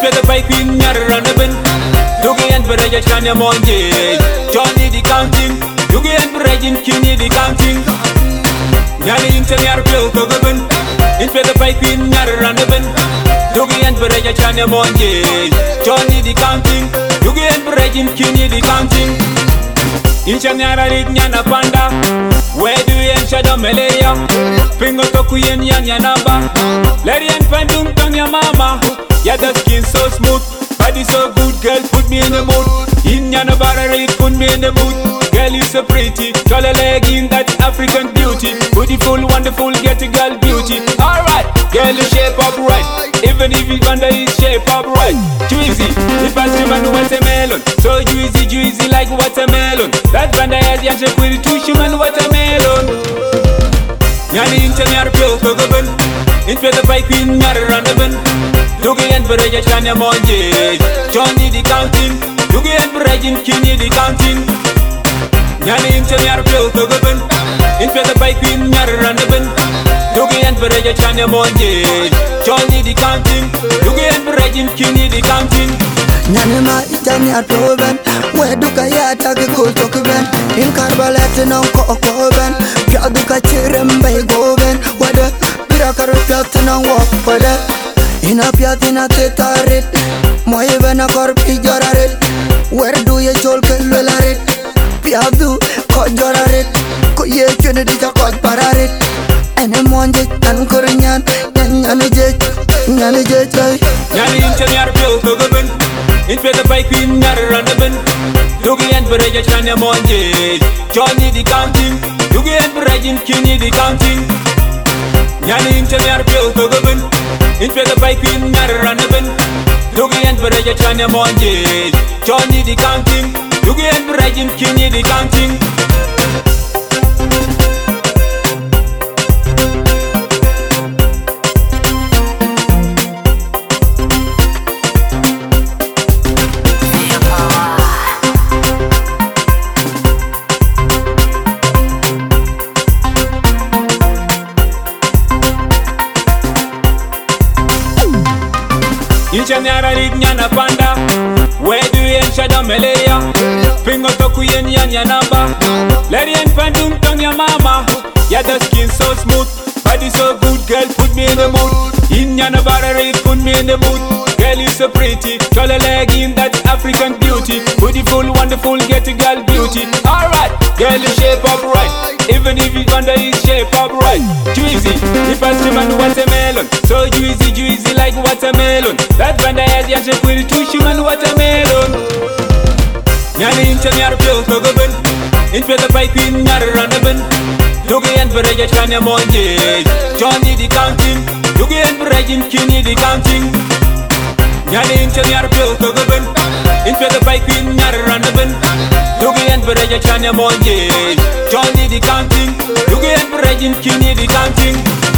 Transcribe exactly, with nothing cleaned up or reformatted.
Inspire the bike in Yaranaban. Dugi and Beraja Chanya Monje. Johnny the counting. Dugi and Berajin Kini the counting. Yani Interior Bill Togaban. Inspire the bike in Yaranaban. Dugi and Beraja Chanya Monje. Johnny the counting. Dugi and Berajin Kini the counting. Inchanyara Nyana Panda. Where do you shadow Malaya? Pingo Tokuyen Yan Yanaba. Larry and Pandum Tanya Mama. Yeah, the skin so smooth. Body so good, girl, put me in the mood. In Yanabara, put me in the mood. Girl, you so pretty. Call a leg in that African beauty. Beautiful, wonderful, get a girl beauty. Alright, girl, you shape up right. Even if you wonder is shape up right. Juicy, if I see man watermelon. So juicy, juicy like watermelon. That banda has yasha pretty too, man watermelon. Yani Inchanyar Pil Togaban. Inspire the bike in Yaranaban. Dugi and Beraja Chanya Monje. Johnny the counting. Dugi and Berajin Kini the counting. Yani Inchanyar Pil Togaban. Inspire the bike in Yaranaban. Dugi and Beraja Chanya Monje. Johnny the counting. Dugi and Berajin Kini the counting. Nyanima Itania Toben, where do Kayata go to Ben? In Carbalet non Cocoben, Piaduka Chirem by Goben, whether Pirakar Platinum walk for that. In a Piatina Tetarit, Moevena Corpi Jorarit, where do you talk Lularit? Piadu, Kojorarit, Koye Trinity Cot Pararit, and a Monday and Korean, and Yanajet, Yanajet, Yani Inchanyar Pil Togaban. Inspire the bike in Yaranaban. Dugi and Beraja Chanya Monje. Johnny the counting. Dugi and Berajin Kini the counting. Yani Inchanyar Pil Togaban. Inspire the bike in Yaranaban. Dugi and Beraja Chanya Monje. Johnny the counting. Dugi and Berajin Kini the counting. Inchanyara Nyana Panda. Where do you shadow Malaya? Pingo Tokuyen Yan Yanaba. Larry and Pandum Tanya Mama. Yeah, the skin so smooth. Body so good, girl, put me in the mood. In Yanabara, put me in the mood. Girl, you so pretty. Call a leg in that African beauty. Beautiful, wonderful, get a girl beauty. Alright, girl, you shape up right. Even if you wonder is shape up right. Juicy, if I see man watermelon. So juicy, juicy like watermelon. That banda has yasha pretty too, man watermelon. Yani Inchanyar Pil Togaban. Inspire the bike in Yaranaban. Dugi and Beraja Chanya Monje. Johnny the counting. Dugi and Berajin Kini the counting. Yani Inchanyar Pil Togaban. Inspire the bike in Yaranaban. Dugi and Beraja Chanya Monje. Johnny the counting. Dugi and Berajin Kini the counting.